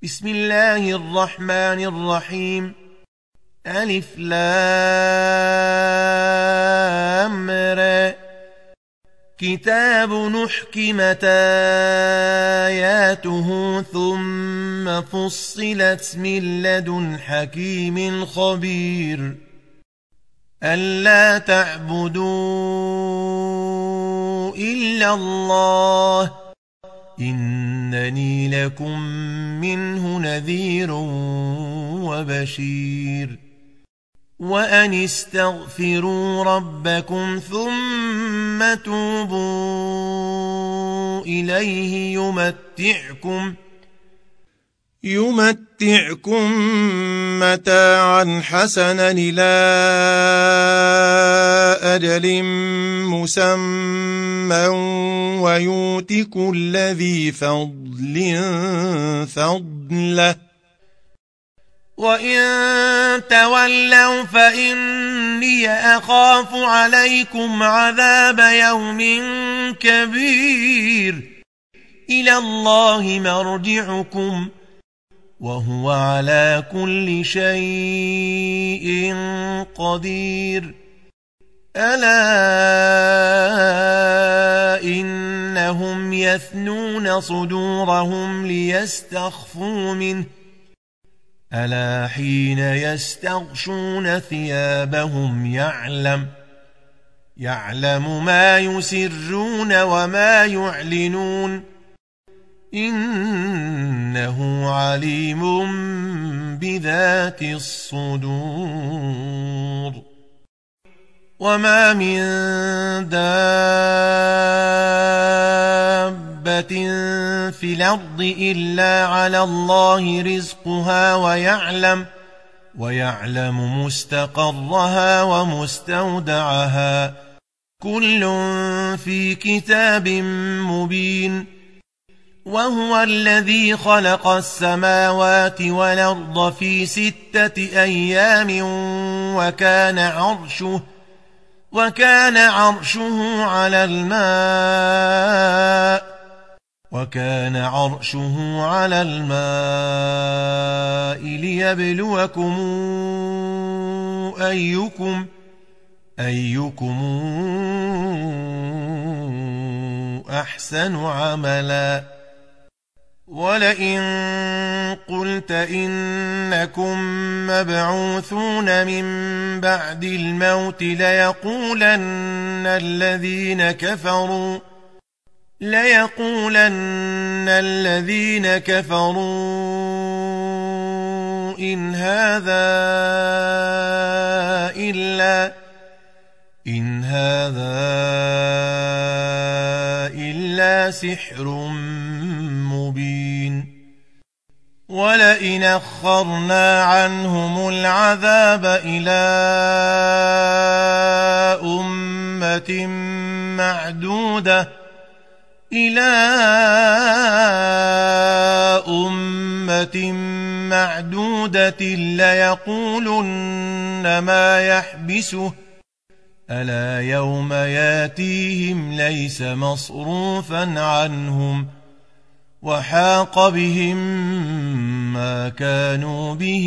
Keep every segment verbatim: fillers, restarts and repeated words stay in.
بسم الله الرحمن الرحيم. ألف لام را. كتاب نحكمت آياته ثم فصلت من لدن حكيم خبير. ألا تعبدوا إلا الله إنني لكم منه نذير وبشير. وأن استغفروا ربكم ثم توبوا إليه يمتعكم يمتعكم متاعا حسنا إلى أجل مسمى ويؤت كل ذي فضل فضله. وإن تولوا فإني أخاف عليكم عذاب يوم كبير. إلى الله مرجعكم وهو على كل شيء قدير. ألا إنهم يثنون صدورهم ليستخفوا منه ألا حين يستغشون ثيابهم يعلم يعلم ما يسرون وما يعلنون إنه عليم بذات الصدور. وما من دابة في الأرض إلا على الله رزقها ويعلم ويعلم مستقرها ومستودعها كل في كتاب مبين. وهو الذي خلق السماوات والأرض في ستة أيام وكان عرشه وكان عرشه على الماء وكان عرشه على الماء ليبلوكم أيكم أيكم أحسن عملا. ولئن قلت إنكم مبعوثون من بعد الموت ليقولن الذين كفروا ليقولن الذين كفروا إن هذا إلا إن هذا إلا سحر مبين. ولئن أخرنا عنهم العذاب إلى أمة معدودة إلى أمة معدودة ليقولن ما يحبسه ألا يوم ياتيهم ليس مصروفا عنهم وحاق بهم ما كانوا به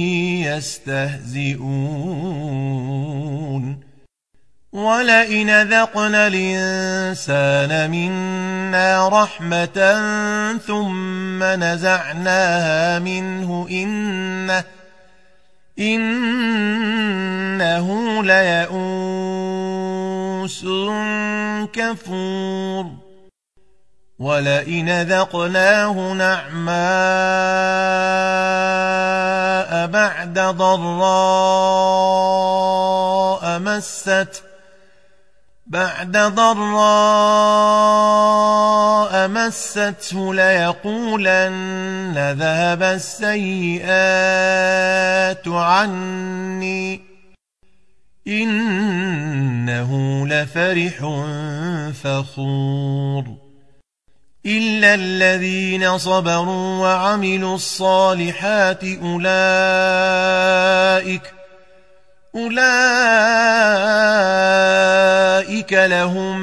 يستهزئون. ولئن ذقنا الإنسان منا رحمة ثم نزعناها منه إنه, إنه ليئوس كفور. ولئن ذقناه نعماء بعد ضراء مست بعد ضراء مسته ليقولن ذهب السيئات عني إنه لفرح فخور. إلا الذين صبروا وعملوا الصالحات أولئك أولئك لهم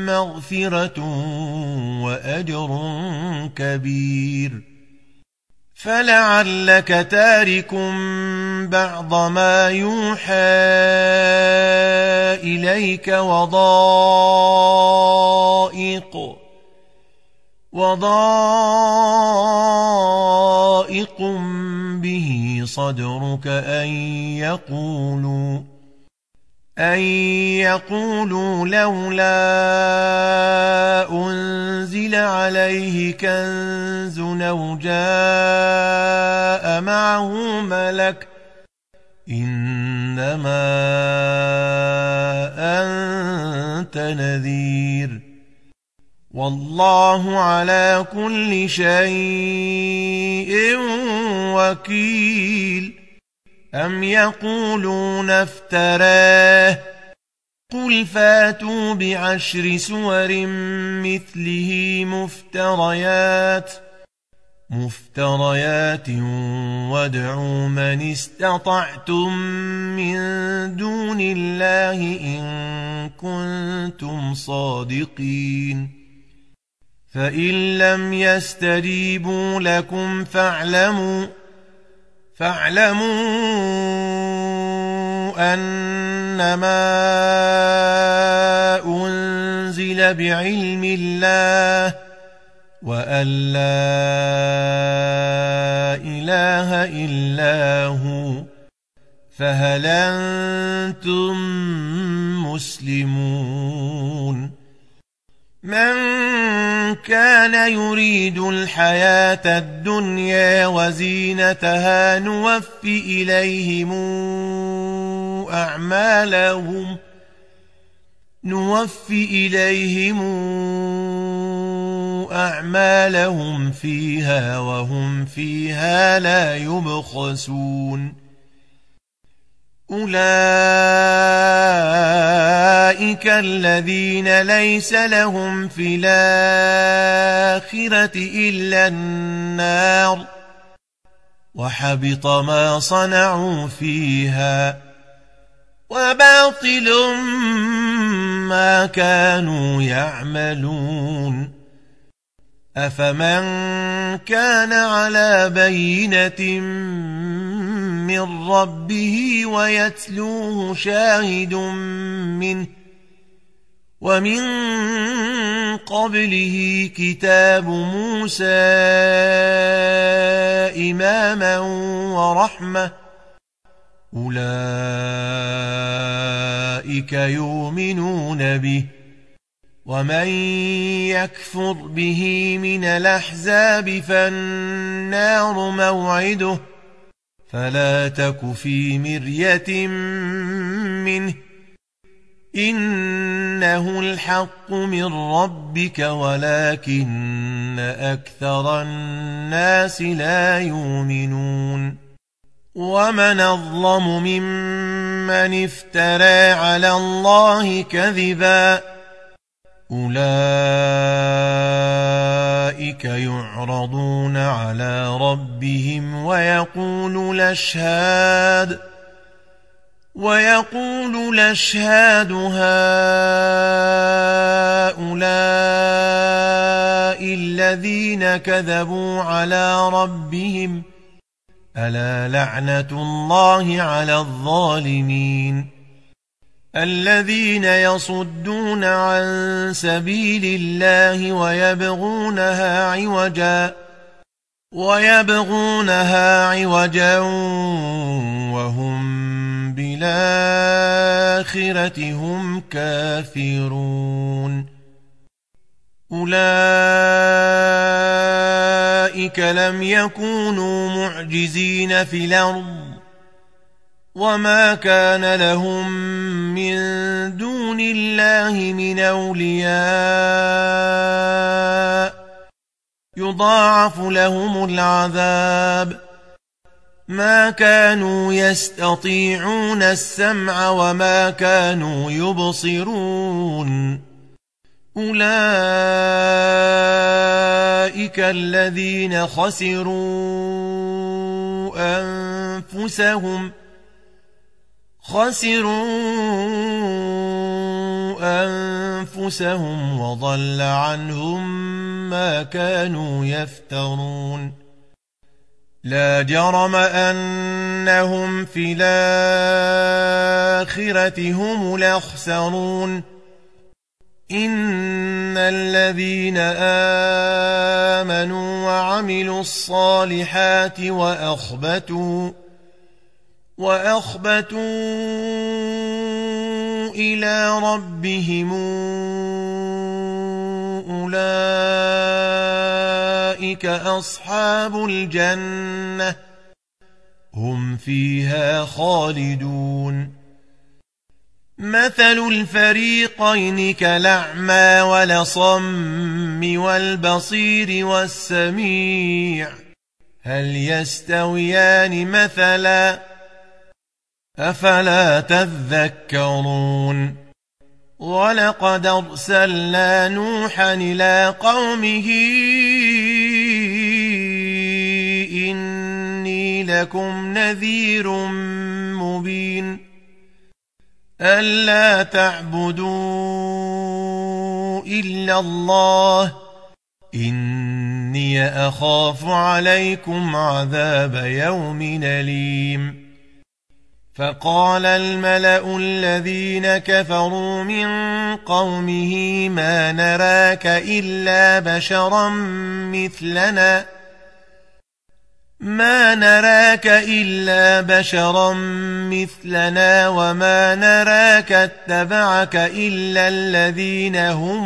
مغفرة وأجر كبير. فلعلك تارك بعض ما يوحى إليك وضائق وضائق به صدرك أن يقولوا أن يقولوا لولا أنزل عليه كنز أو جاء معه ملك إنما أنت نذير والله على كل شيء وكيل أم يقولون افتراه قل فاتوا بعشر سور مثله مفتريات مفتريات وادعوا من استطعتم من دون الله إن كنتم صادقين فإن لم يستجيبوا لكم فاعلموا فاعلموا أنما أنزل بعلم الله وأن لا إله إلا هو فهل أنتم مسلمون من كان يريد الحياة الدنيا وزينتها نوف إليهم أعمالهم نوف إليهم أعمالهم فيها وهم فيها لا يبخسون أولئك الذين ليس لهم في الآخرة إلا النار وحبط ما صنعوا فيها وباطل ما كانوا يعملون أفمن كان على بينة من ربه ويتلوه شاهد منه ومن قبله كتاب موسى إماما ورحمة أولئك يؤمنون به ومن يكفر به من الأحزاب فالنار موعده فلا تك في مرية منه إنه الحق من ربك ولكن أكثر الناس لا يؤمنون ومن أظلم ممن افترى على الله كذبا أولئك يعرضون على ربهم ويقول الأشهاد ويقول الأشهاد هؤلاء الذين كذبوا على ربهم ألا لعنة الله على الظالمين الذين يصدون عن سبيل الله ويبغونها عوجا ويبغونها عوجا وهم بالآخرة هم كافرون أولئك لم يكونوا معجزين في الأرض وما كان لهم من دون الله من أولياء يضاعف لهم العذاب ما كانوا يستطيعون السمع وما كانوا يبصرون أولئك الذين خسروا أنفسهم خسروا أنفسهم وضل عنهم ما كانوا يفترون لا جرم أنهم في الآخرة هم الأخسرون إن الذين آمنوا وعملوا الصالحات وأخبتوا وأخبتوا إلى ربهم أولئك أصحاب الجنة هم فيها خالدون مثل الفريقين كالأعمى والأصم والبصير والسميع هل يستويان مثلا أفلا تذكرون ولقد أرسلنا نوحا إلى قومه إني لكم نذير مبين ألا تعبدوا إلا الله إني أخاف عليكم عذاب يوم أليم فقال الملأ الذين كفروا من قومه ما نراك إلا بشرا مثلنا ما نراك إلا بشرا مثلنا وما نراك اتبعك إلا الذين هم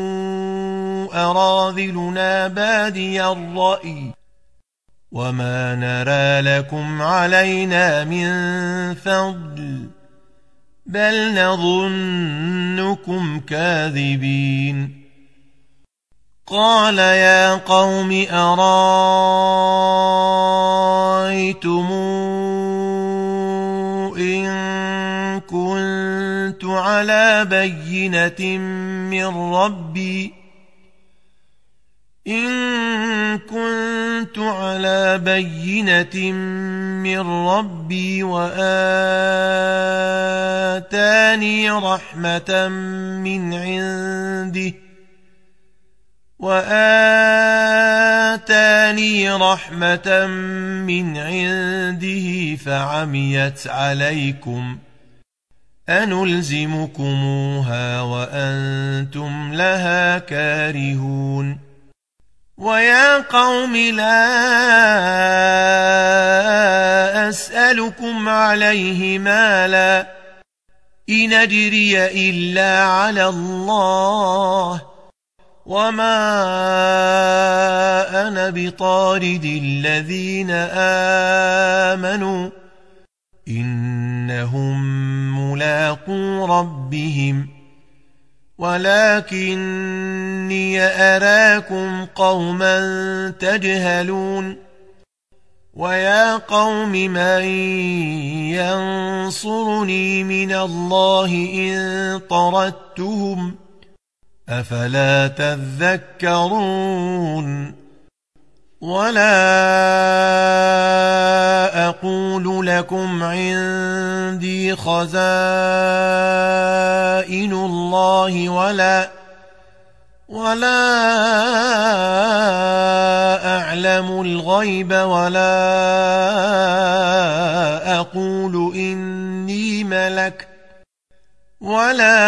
أراذلنا بادي الرأي وما نرى لكم علينا من فضل بل نظنكم كاذبين قال يا قوم أرايتم إن كنت على بينة من ربي إن كنت على بينة من ربي وآتاني رحمة من عنده وآتاني رحمة من عنده فعميت عليكم أنلزمكموها وأنتم لها كارهون ويا قوم لا أسألكم عليه مالا إن أجري إلا على الله وما أنا بطارد الذين آمنوا إنهم ملاقو ربهم ولكني أراكم قوما تجهلون ويا قوم من ينصرني من الله إن طردتهم أفلا تذكرون ولا أقول لكم عندي خزائن الله ولا ولا أعلم الغيب ولا أقول إني ملك ولا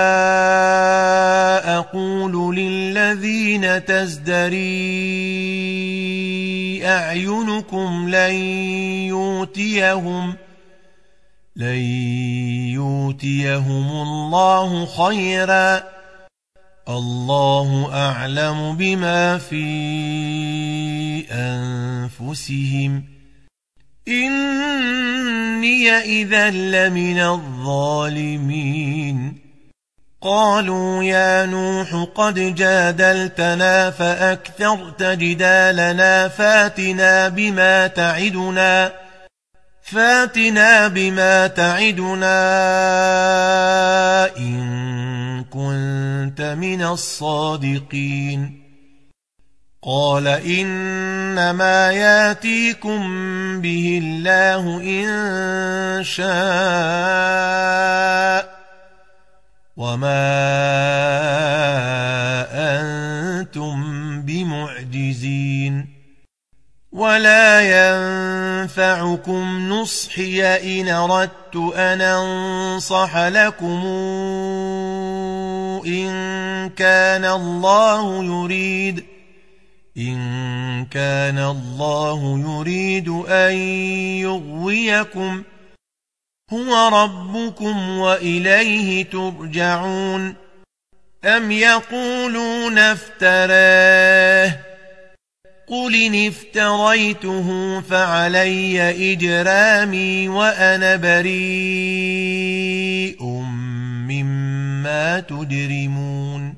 أقول للذين تزدري أعينكم لن يؤتيهم لن يؤتيهم الله خيرا الله أعلم بما في أنفسهم إني إذا لمن الظالمين قالوا يا نوح قد جادلتنا فأكثرت جدالنا فاتنا بما تعدنا فاتنا بما تعدنا إن كنت من الصادقين قال إنما ياتيكم به الله إن شاء وما أنتم بمعجزين ولا ينفعكم نصحي إن أردت أن أنصح لكم إن كان الله يريد إن كان الله يريد أن يغويكم هو ربكم وإليه ترجعون. أم يقولون افتراه قل إن افتريته فعلي إجرامي وأنا بريء مما تجرمون.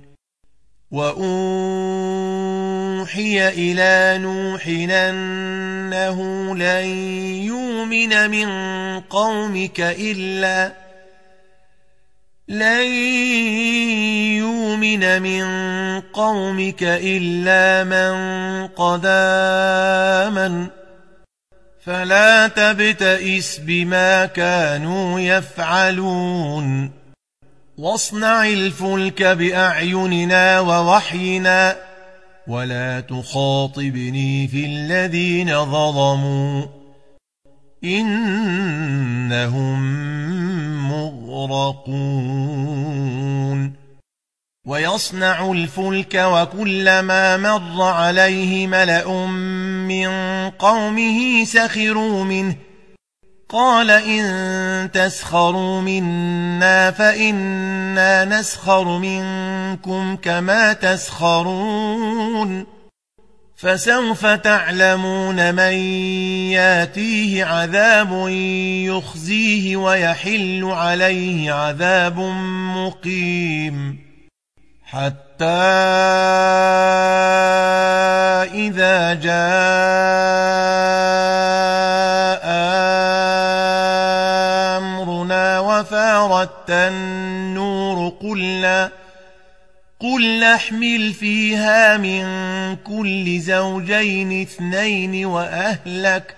وأوحي إلى نوح أنه لن يؤمن من قومك إلا لن يؤمن من قومك إلا من قد آمن فلا تبتئس بما كانوا يفعلون. واصنع الفلك بأعيننا ووحينا ولا تخاطبني في الذين ظلموا إنهم مغرقون. ويصنع الفلك وكلما مر عليه ملأ من قومه سخروا منه قال إن تسخروا منا فإنا نسخر منكم كما تسخرون. فسوف تعلمون من ياتيه عذاب يخزيه ويحل عليه عذاب مقيم. حتى إذا جاء أمرنا وفارت النور قلنا قل نحمل فيها من كل زوجين اثنين وأهلك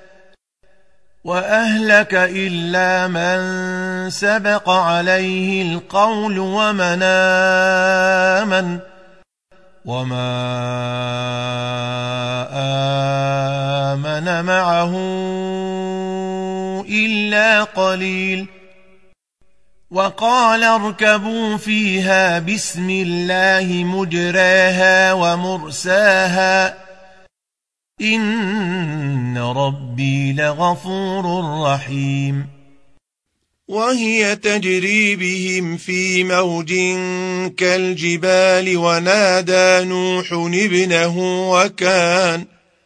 وأهلك إلا من سبق عليه القول ومن آمن وما آمن معه إلا قليل. وقال اركبوا فيها بسم الله مجراها ومرساها إن ربي لغفور رحيم. وهي تجري بهم في موج كالجبال ونادى نوح ابنه وكان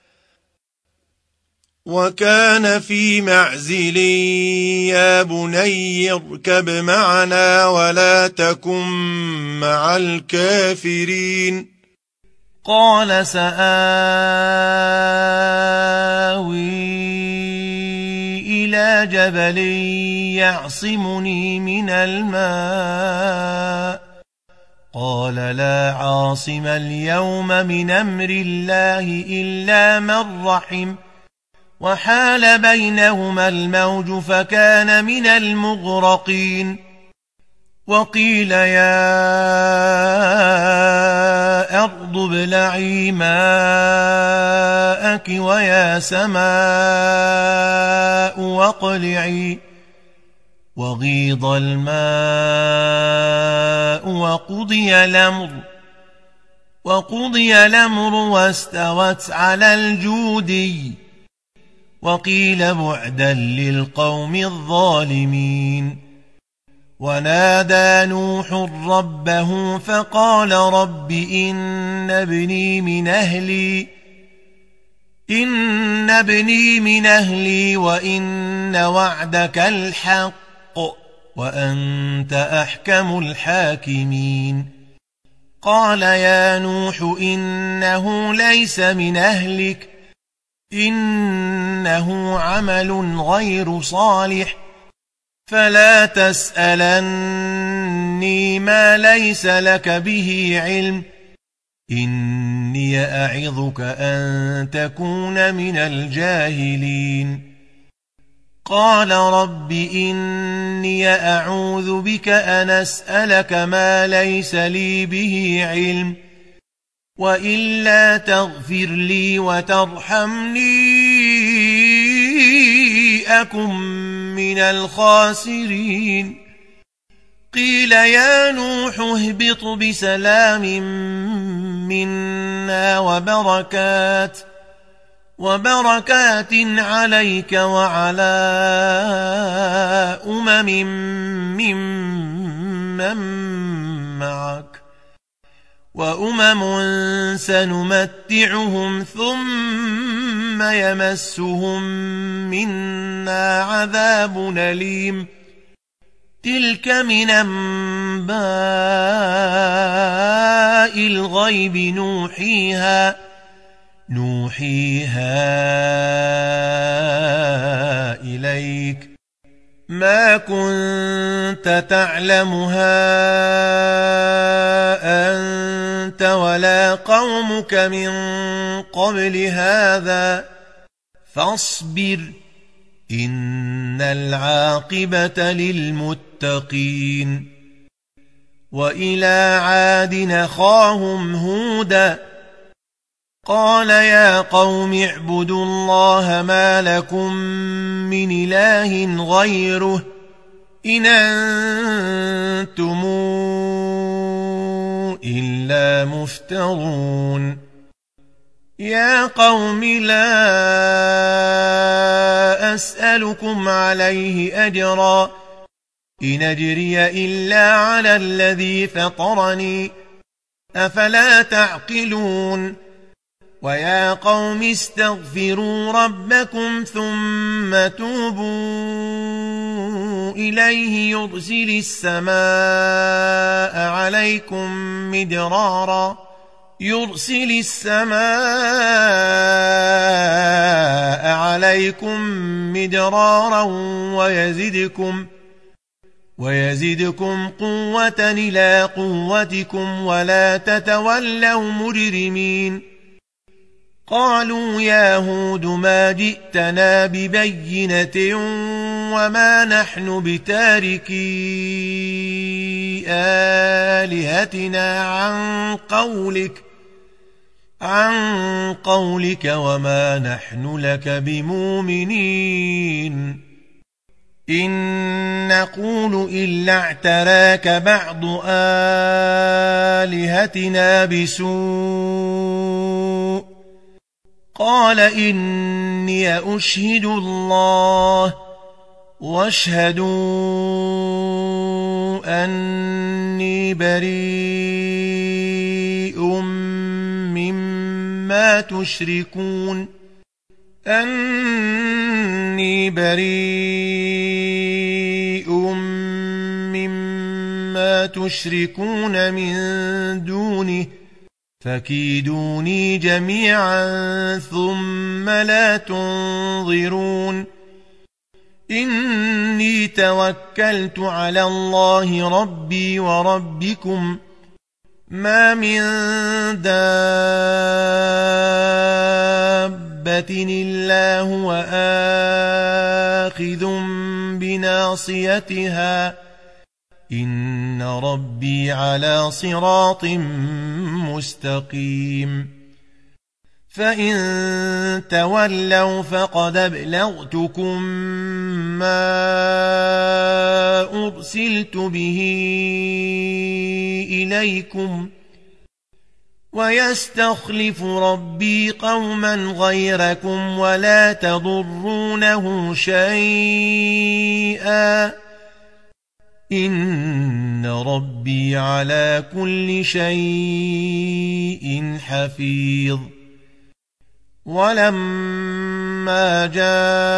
وكان في معزل يا بني اركب معنا ولا تكن مع الكافرين. قال سآوي إلى جبل يعصمني من الماء قال لا عاصم اليوم من أمر الله إلا من رحم وحال بينهما الموج فكان من المغرقين. وقيل يا أرض ابلعي ماءك ويا سماء واقلعي وغيض الماء وقضي الأمر وقضي الأمر واستوت على الجودي وقيل بعدا للقوم الظالمين. ونادى نوح ربه فقال رب إن ابني من أهلي إن ابني من أهلي وإن وعدك الحق وأنت أحكم الحاكمين. قال يا نوح إنه ليس من أهلك إنه عمل غير صالح فلا تسألني ما ليس لك به علم إني أعظك أن تكون من الجاهلين. قال رب إني أعوذ بك أن أسألك ما ليس لي به علم وإلا تغفر لي وترحمني أكن من الخاسرين قيل يا نوح اهبط بسلام منا وبركات وبركات عليك وعلى أمم ممن معك وأمم سنمتعهم ثم يمسهم منا عذاب أليم تلك من أنباء الغيب نوحيها نوحيها إليك ما كنت تعلمها أنت ولا قومك من قبل هذا فاصبر إن العاقبة للمتقين وإلى عاد أخاهم هودا قال يا قوم اعبدوا الله ما لكم من إله غيره إن أنتم إلا مفترون يا قوم لا أسألكم عليه أجرا إن أجري إلا على الذي فطرني أفلا تعقلون ويا قوم استغفروا ربكم ثم توبوا إليه يرسل السماء عليكم مدرارا يرسل السماء عليكم مدرارا ويزدكم ويزدكم قوة إلى قوتكم ولا تتولوا مجرمين قالوا يا هود ما جئتنا ببينة وما نحن بتاركي آلهتنا عن قولك عن قولك وما نحن لك بمؤمنين إن نقول إلا اعتراك بعض آلهتنا بسوء قال إني أشهد الله واشهدوا أني بريء مما تشركون أني بريء مما تشركون من دونه فكيدوني جميعا ثم لا تنظرون إني توكلت على الله ربي وربكم ما من دابة إلا هو آخذ بناصيتها إن ربي على صراط مستقيم فإن تولوا فقد أبلغتكم ما أرسلت به إليكم ويستخلف ربي قوما غيركم ولا تضرونه شيئا إن ربي على كل شيء حفيظ ولما جاء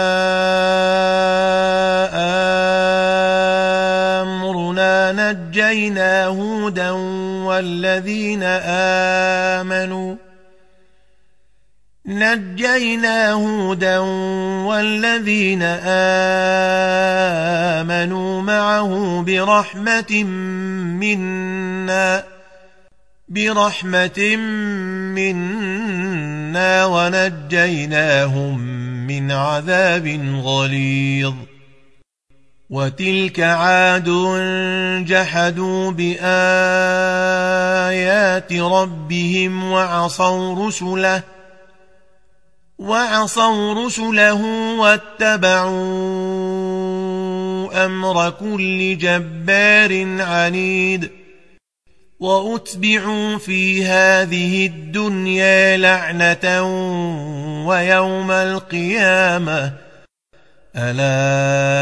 أمرنا نجينا هودا والذين آمنوا نجينا هودا والذين آمنوا معه برحمة منا برحمة منا ونجيناهم من عذاب غليظ وتلك عاد جحدوا بآيات ربهم وعصوا رسله وعصوا رسله واتبعوا أمر كل جبار عنيد وأتبعوا في هذه الدنيا لعنة ويوم القيامة ألا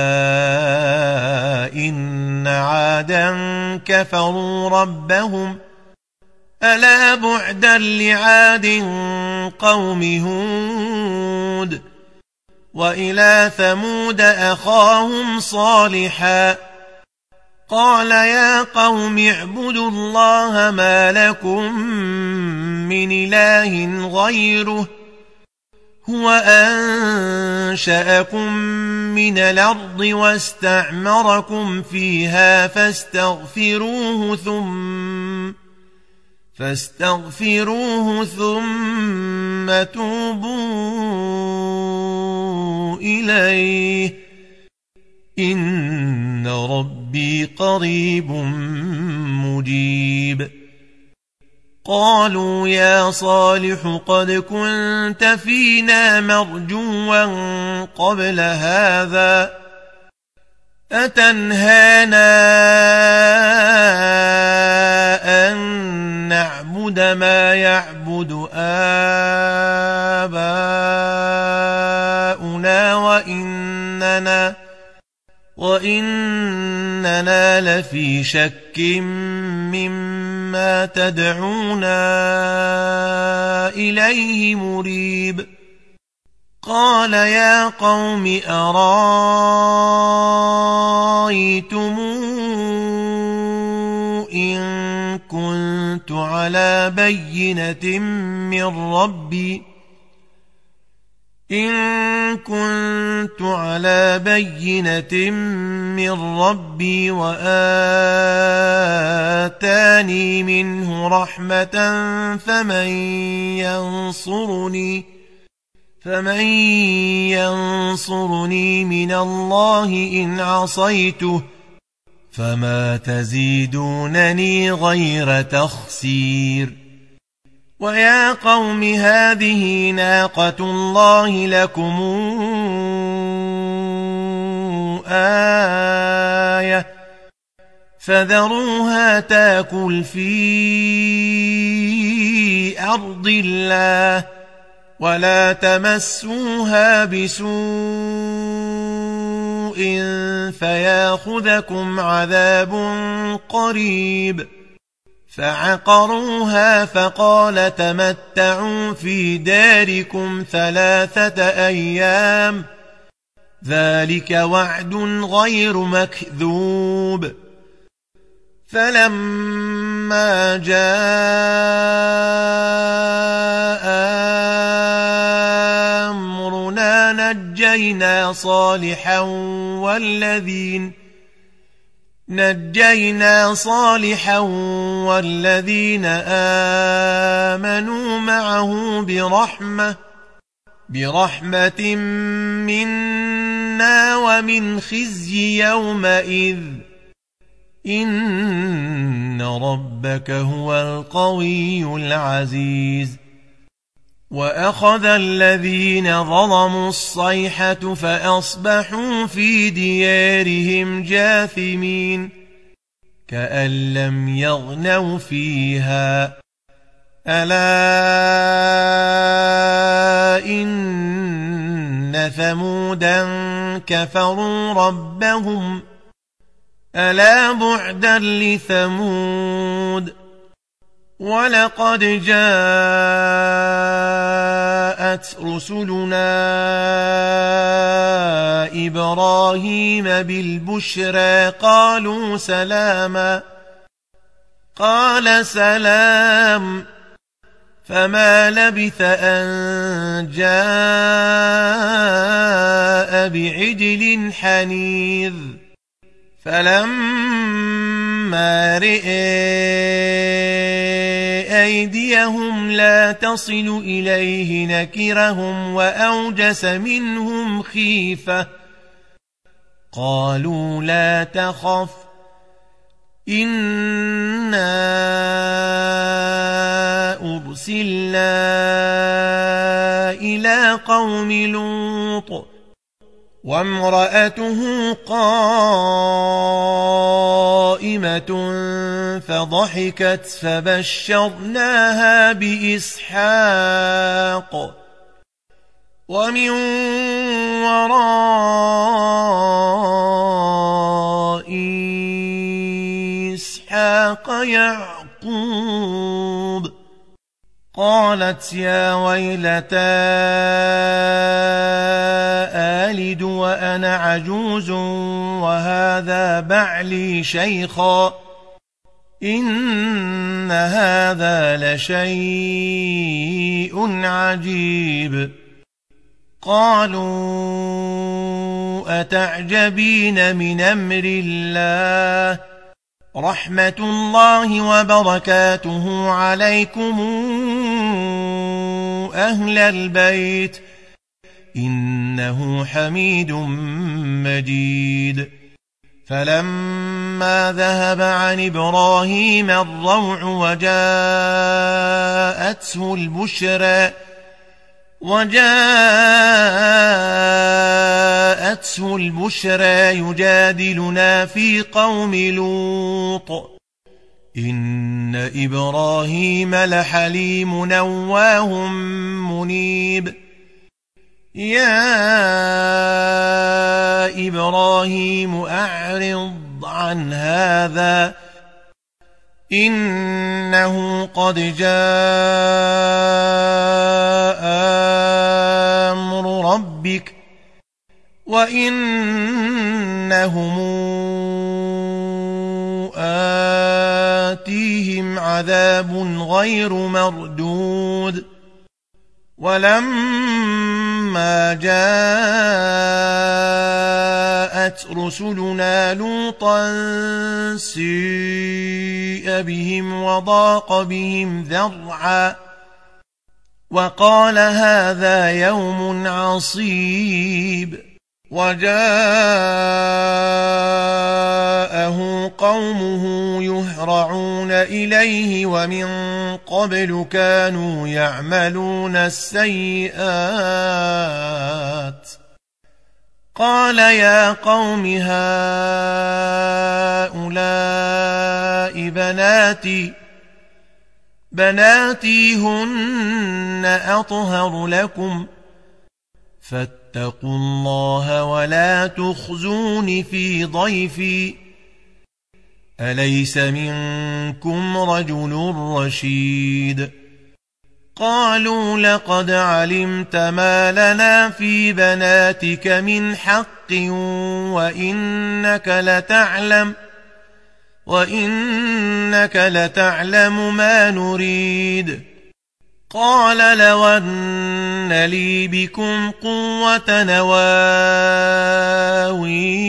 إن عادا كفروا ربهم ألا بعدا لعاد قوم هود وإلى ثمود أخاهم صالحا قال يا قوم اعبدوا الله ما لكم من إله غيره هو أنشأكم من الأرض واستعمركم فيها فاستغفروه ثم فاستغفروه ثم توبوا إليه إن ربي قريب مجيب قالوا يا صالح قد كنت فينا مرجوا قبل هذا أتنهانا أن نعبد ما يعبد آباؤنا وإننا وإننا لفي شك مما تدعونا إليه مريب قال يا قوم أرايتم إن كنت على بينة من ربي إن كنت على بينة من ربي وآتاني منه رحمة فمن ينصرني فمن ينصرني من الله إن عصيته فما تزيدونني غير تخسير ويا قوم هذه ناقة الله لكم آية فذروها تاكل في أرض الله ولا تمسوها بسوء فياخذكم عذاب قريب فعقروها فقال تمتعوا في داركم ثلاثة أيام ذلك وعد غير مكذوب فلما جاء أمرنا نجينا صالحا والذين نجينا صالحا والذين آمنوا معه برحمة برحمة منا ومن خزي يومئذ إن ربك هو القوي العزيز وأخذ الذين ظلموا الصيحة فأصبحوا في ديارهم جاثمين كأن لم يغنوا فيها ألا إن ثمودا كفروا ربهم ألا بعدا لثمود ولقد جاءت رسلنا إبراهيم بالبشرى قالوا سلاما قال سلام فما لبث أن جاء بعجل حنيذ فلما رئي أيديهم لا تصل إليه نكرهم وأوجس منهم خيفة قالوا لا تخف إنا أرسلنا إلى قوم لوط وامرأته قائمة فضحكت فبشرناها بإسحاق ومن وراء إسحاق يعقوب قالت يا ويلتى آلد وأنا عجوز وهذا بعلي شيخا إن هذا لشيء عجيب قالوا أتعجبين من أمر الله رحمة الله وبركاته عليكم أهل البيت إنه حميد مجيد فلما ذهب عن إبراهيم الروع وجاءته البشرى وجاءته البشرى يجادلنا في قوم لوط إن إبراهيم لحليم نواه منيب يا إبراهيم أعرض عن هذا إنه قد جاء أمر ربك وإنهم آتيهم عذاب غير مردود ولما جاءت رسلنا لوطا سيء بهم وضاق بهم ذرعا وقال هذا يوم عصيب وجاءه قومه يهرعون إليه ومن قبل كانوا يعملون السيئات قال يا قوم هؤلاء بناتي بناتي هن أطهر لكم فاتقوا الله ولا تخزون في ضيفي أليس منكم رجل رشيد قالوا لقد علمت ما لنا في بناتك من حق وإنك لتعلم وإنك لتعلم ما نريد قال لو أن لي بكم قوة نواوي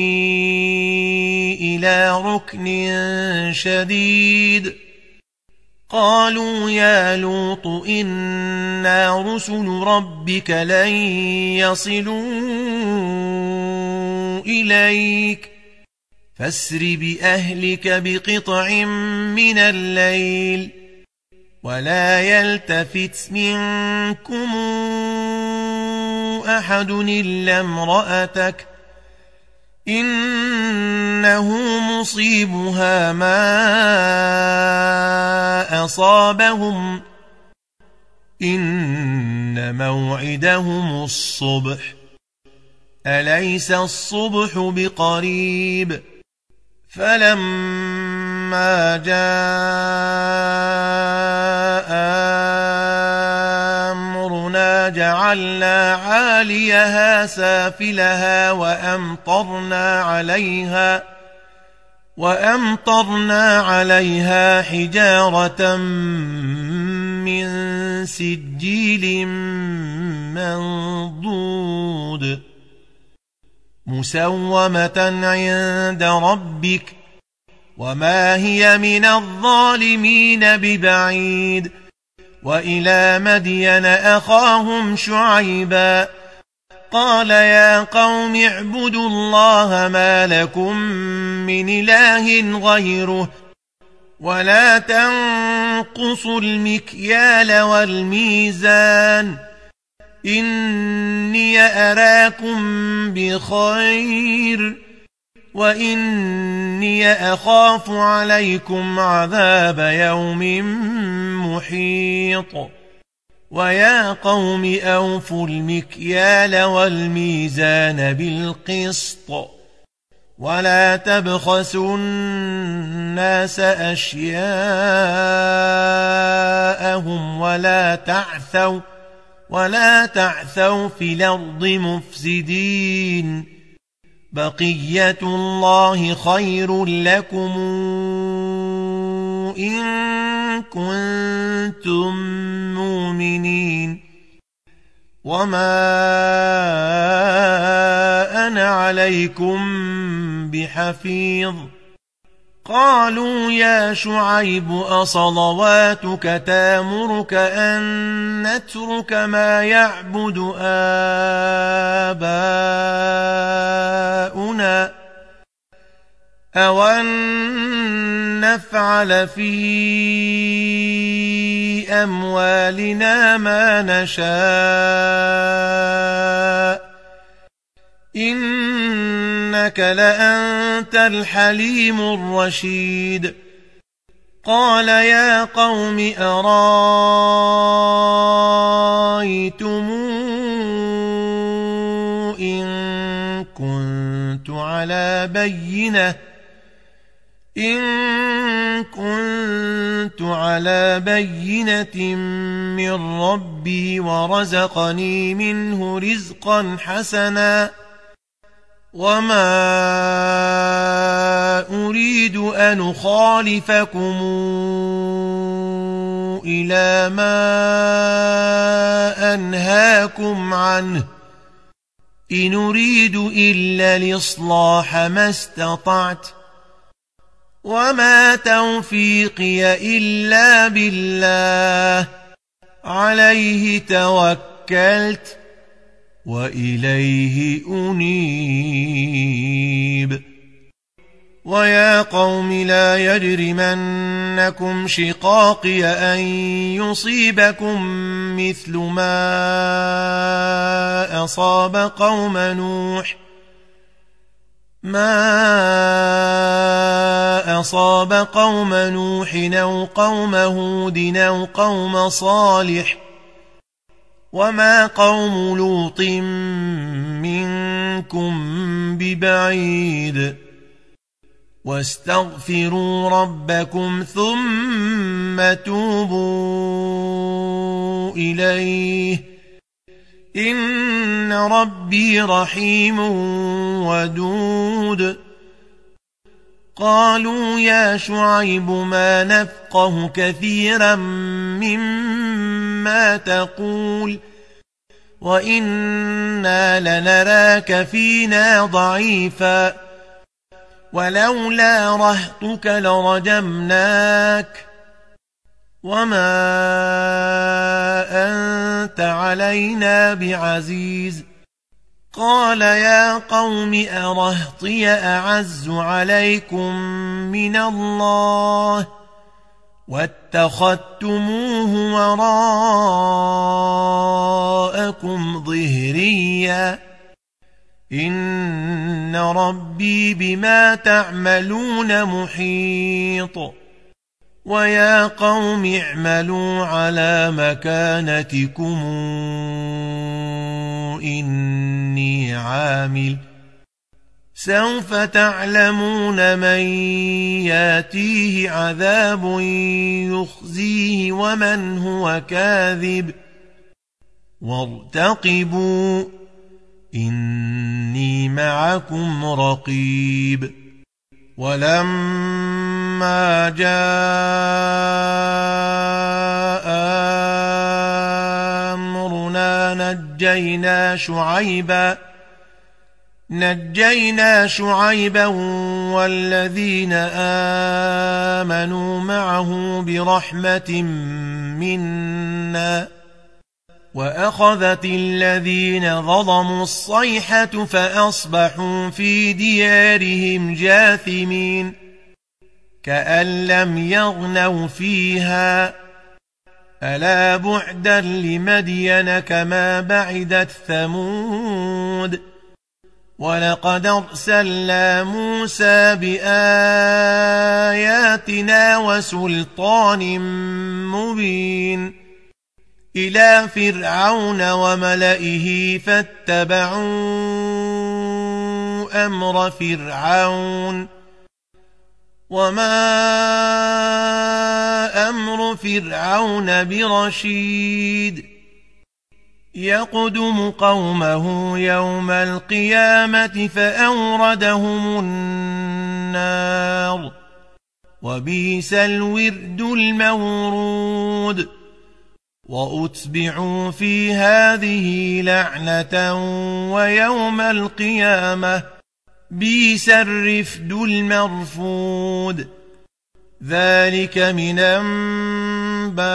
إلى ركن شديد قالوا يا لوط إنا رسل ربك لن يصلوا إليك فاسر بأهلك بقطع من الليل ولا يلتفت منكم أحد إلا امرأتك إنه مصيبها ما أصابهم إن موعدهم الصبح أليس الصبح بقريب فلما جاء أمرنا جعلنا عاليها سافلها وأمطرنا عليها وأمطرنا عليها حجارة من سجيل منضود مسومة عند ربك وما هي من الظالمين ببعيد وإلى مدين أخاهم شعيبا قال يا قوم اعبدوا الله ما لكم من إله غيره ولا تنقصوا المكيال والميزان إني أراكم بخير وإني أخاف عليكم عذاب يوم محيط ويا قوم أوفوا المكيال والميزان بالقسط ولا تبخسوا الناس أشياءهم ولا تعثوا ولا تعثوا في الأرض مفسدين بقية الله خير لكم إن كنتم مؤمنين وما أنا عليكم بحفيظ قالوا يا شعيب أصلواتك تامرك أن نترك ما يعبد آباؤنا أو أن نفعل في أموالنا ما نشاء إنك لأنت الحليم الرشيد قال يا قوم أرايتم إن كنت على بينة إن كنت على بينة من ربي ورزقني منه رزقا حسنا وما أريد أن أخالفكم إلى ما أنهاكم عنه إن أريد إلا الإصلاح ما استطعت وما توفيقي إلا بالله عليه توكلت وإليه أنيب ويا قوم لا يجرمنكم شقاقي أن يصيبكم مثل ما أصاب قوم نوح ما أصاب قوم نوح أو قوم هود أو قوم صالح وما قوم لوط منكم ببعيد واستغفروا ربكم ثم توبوا إليه إن ربي رحيم ودود قالوا يا شعيب ما نفقه كثيرا مما تقول وإنا لنراك فينا ضعيفا ولولا رهطك لرجمناك وما أنت علينا بعزيز قال يا قوم أرهطي أعز عليكم من الله واتخذتموه وراءكم ظهريا إن ربي بما تعملون محيط ويا قوم اعملوا على مكانتكم إني عامل سوف تعلمون من ياتيه عذاب يخزيه ومن هو كاذب وارتقبوا إني معكم رقيب ولما جاء أمرنا نجينا شعيبا نجينا شعيبا والذين آمنوا معه برحمة منا وأخذت الذين ظلموا الصيحة فأصبحوا في ديارهم جاثمين كأن لم يغنوا فيها ألا بعدا لمدين كما بعدت ثمود ولقد أرسلنا موسى بآياتنا وسلطان مبين إلى فرعون وملئه فاتبعوا أمر فرعون وما أمر فرعون برشيد يقدم قومه يوم القيامة فأوردهم النار وبئس الورد المورود وأتبعوا في هذه لعنة ويوم القيامة بئس الرفد المرفود ذلك من أنباء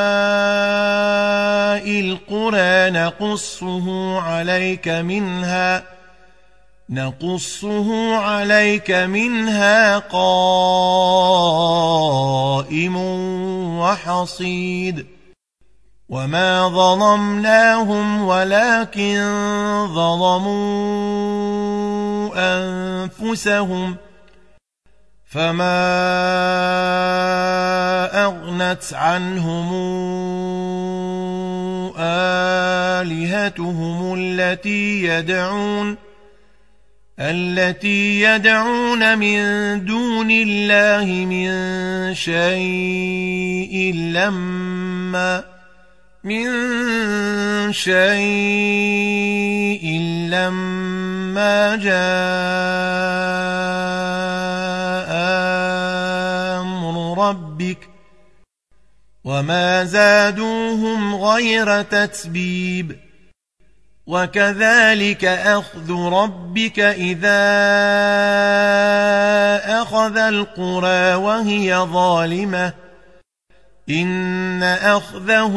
القرى نقصه عليك منها نقصه عليك منها قائم وحصيد وما ظلمناهم ولكن ظلموا أنفسهم فما أغنت عنهم آلهتهم التي يدعون التي يدعون من دون الله من شيء لما من شيء لما جاء أمر ربك وما زادوهم غير تتبيب وكذلك أخذ ربك إذا أخذ القرى وهي ظالمة إن أخذه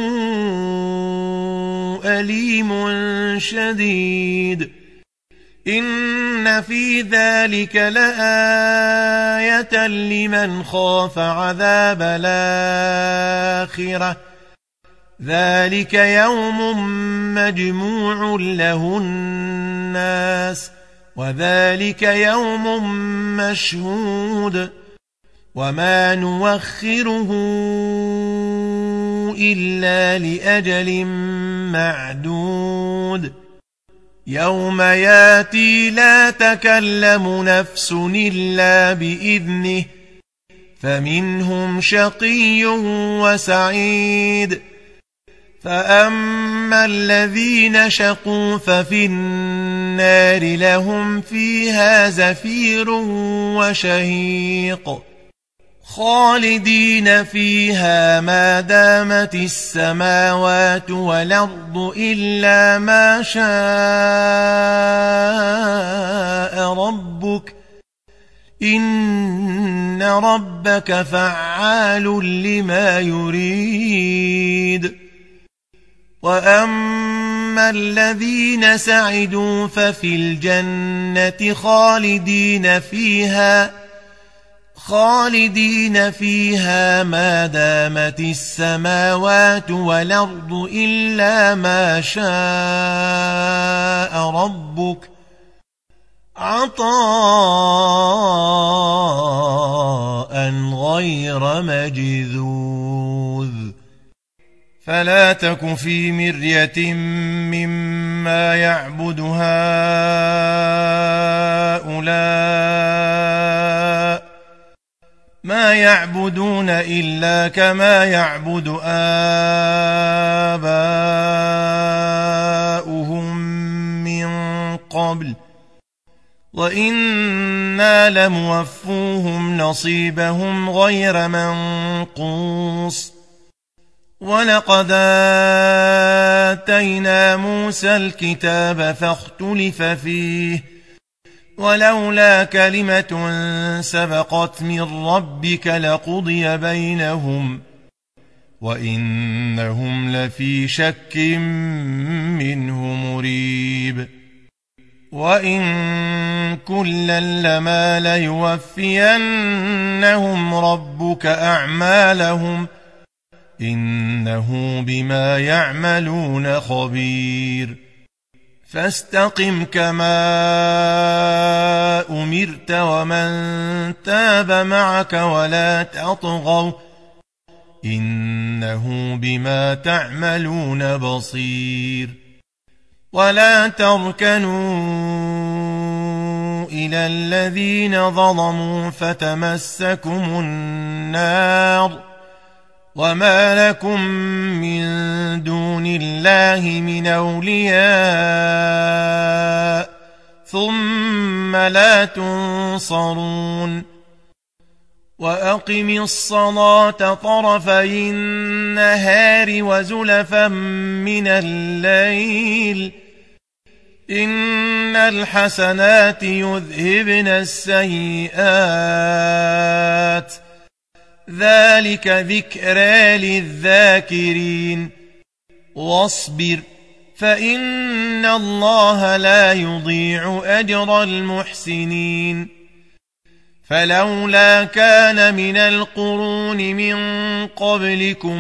أليم شديد إن في ذلك لآية لمن خاف عذاب الآخرة ذلك يوم مجموع له الناس وذلك يوم مشهود وما نوخره إلا لأجل معدود يوم ياتي لا تكلم نفس إلا بإذنه فمنهم شقي وسعيد فأما الذين شقوا ففي النار لهم فيها زفير وشهيق خالدين فيها ما دامت السماوات والأرض إلا ما شاء ربك إن ربك فعال لما يريد وأما الذين سعدوا ففي الجنة خالدين فيها خالدين فيها ما دامت السماوات والأرض إلا ما شاء ربك عطاء غير مجذوذ فلا تك في مرية مما يعبد هؤلاء ما يعبدون إلا كما يعبد آباؤهم من قبل وإنا لموفوهم نصيبهم غير منقوص ولقد آتينا موسى الكتاب فاختلف فيه ولولا كلمة سبقت من ربك لقضي بينهم وإنهم لفي شك منه مريب وإن كلا لما ليوفينهم ربك أعمالهم إنه بما يعملون خبير فاستقم كما أمرت ومن تاب معك ولا تطغوا إنه بما تعملون بصير ولا تركنوا إلى الذين ظلموا فتمسكم النار وما لكم من دون الله من أولياء ثم لا تنصرون وأقم الصلاة طرفي النهار وزلفا من الليل إن الحسنات يذهبن السيئات ذلك ذكرى للذاكرين واصبر فإن الله لا يضيع أجر المحسنين فلولا كان من القرون من قبلكم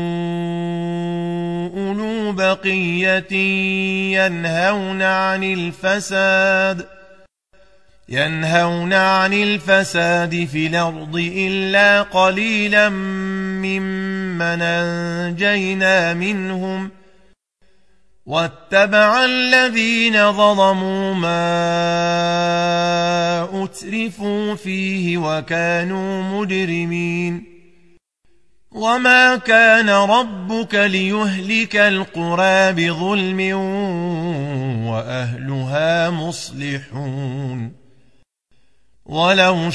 أولو بقية ينهون عن الفساد ينهون عن الفساد في الأرض إلا قليلا ممن أنجينا منهم واتبع الذين ظلموا ما أترفوا فيه وكانوا مجرمين وما كان ربك ليهلك القرى بظلم وأهلها مصلحون ولو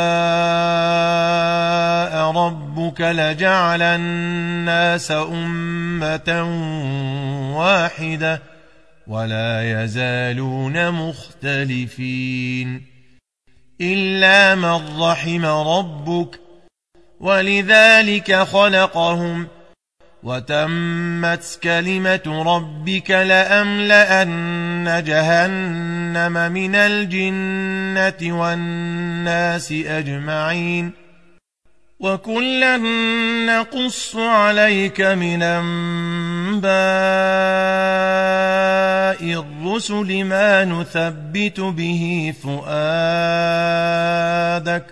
شاء ربك لجعل الناس أمة واحدة ولا يزالون مختلفين إلا من رحم ربك ولذلك خلقهم وتمت كلمة ربك لأملأن جهنم من الجنة والناس أجمعين وكلا نقص عليك من أنباء الرسل ما نثبت به فؤادك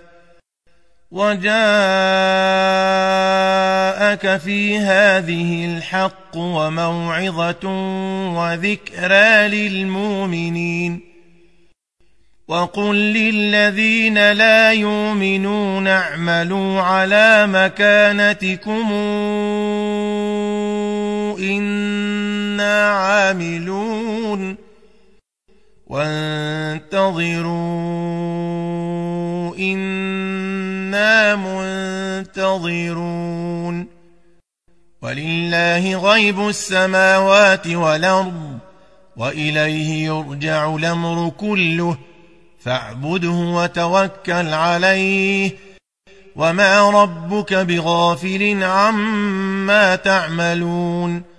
وجاءك في هذه الحق وموعظة وذكرى للمؤمنين وقل للذين لا يؤمنون اعملوا على مكانتكم إنا عاملون وانتظروا إنا منتظرون ولله غيب السماوات والأرض وإليه يرجع الأمر كله فاعبده وتوكل عليه وما ربك بغافل عما تعملون